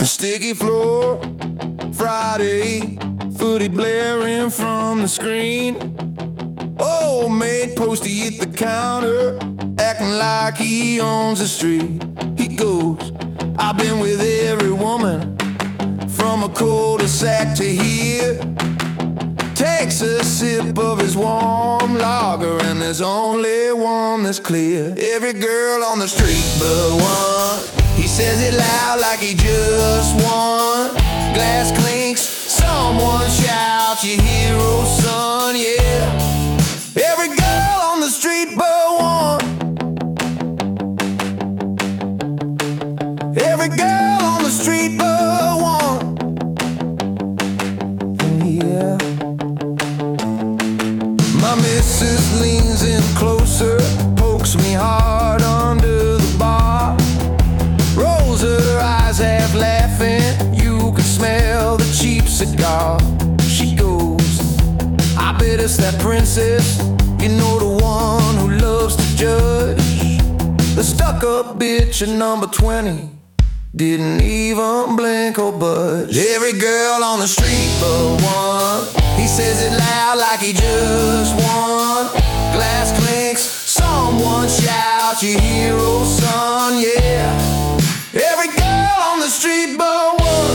Sticky floor, Friday, footy blaring from the screen. Old maid posty at the counter, acting like he owns the street. He goes, I've been with every woman, from a cul-de-sac to here. Takes a sip of his warm lager, and there's only one that's clear. Every girl on the street but one. He says it loud like he just won. Glass clinks, someone shouts, your hero, son, yeah. Every girl on the street but one. Every girl on the street but one. Yeah. My missus leans in closer, pokes me hard under the bar, rolls her eyes half laughing, you can smell the cheap cigar. She goes, I bet it's that princess, you know, the one who loves to judge. The stuck-up bitch at number 20 didn't even blink or budge. Every girl on the street but one. He says it loud like he just won. Glass clinks, someone shouts, your hero, son, yeah. Every girl on the street but one.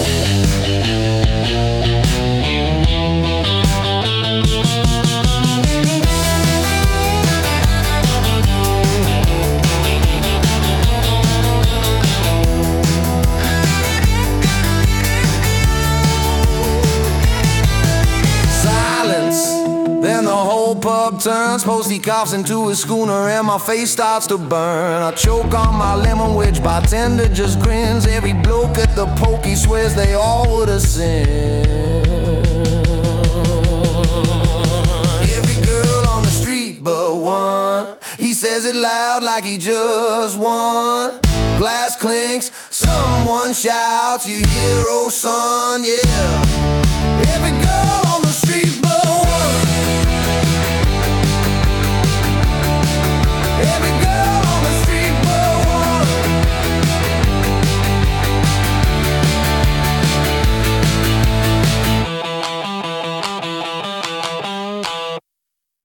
Then the whole pub turns, Posty coughs into his schooner, and my face starts to burn. I choke on my lemon wedge, bartender just grins. Every bloke at the pokey swears they all would've sinned. Every girl on the street but one. He says it loud like he just won. Glass clinks, someone shouts, your hero, son, yeah.